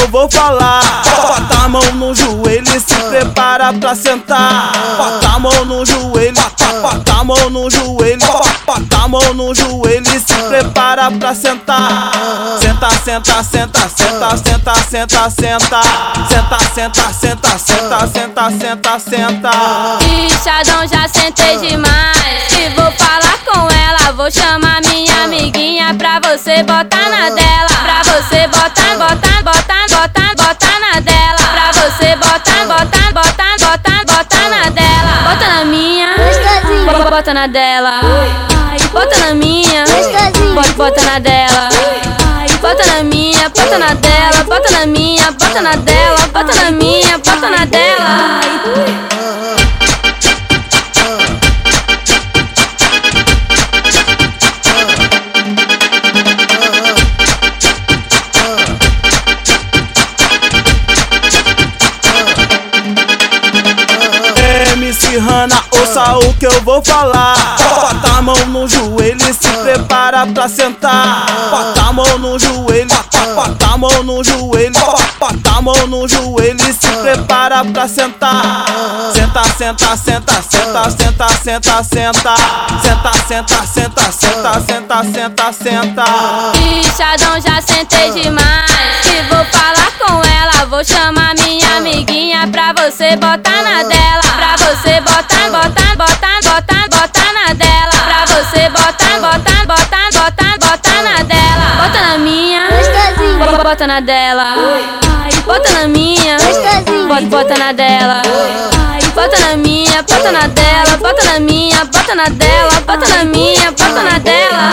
eu vou falar. Bota a mão no joelho e se prepara pra sentar. Bota a mão no joelho, bota a mão no joelho, bota a mão no joelho e se prepara pra sentar. Senta, senta, senta, senta, senta, senta, senta. Senta, senta, senta, senta, senta, senta, senta. Bichadão, já sentei demais. E vou falar com ela, vou chamar minha amiguinha pra você botar na dela. Pra você botar, botar, botar, botar, botar na dela. Pra você botar, botar, botar, botar, botar na dela. Bota na minha, bota na dela. Bota na minha, bota na dela. Bota na minha, bota na dela. Bota na minha, bota na dela. Bota na minha, bota na dela. MC Hana, ouça o que eu vou falar. Bota a mão no joelho e se prepara pra sentar. Bota a mão no joelho, bota a mão no joelho, bota a mão no joelho e se prepara pra sentar. Senta, senta, senta, senta, senta, senta, senta. Senta, senta, senta, senta, senta, senta, senta. Bichadão, já sentei demais. E vou falar com ela, vou chamar minha amiguinha pra você botar na dela. Pra você botar, botar, botar, botar, botar na dela. Pra você botar, botar, botar, botar, botar na dela. Bota na minha, bota na dela. Bota na minha, bota na dela. Bota na minha, bota na dela. Bota na minha, bota na dela. Bota na minha, bota na dela.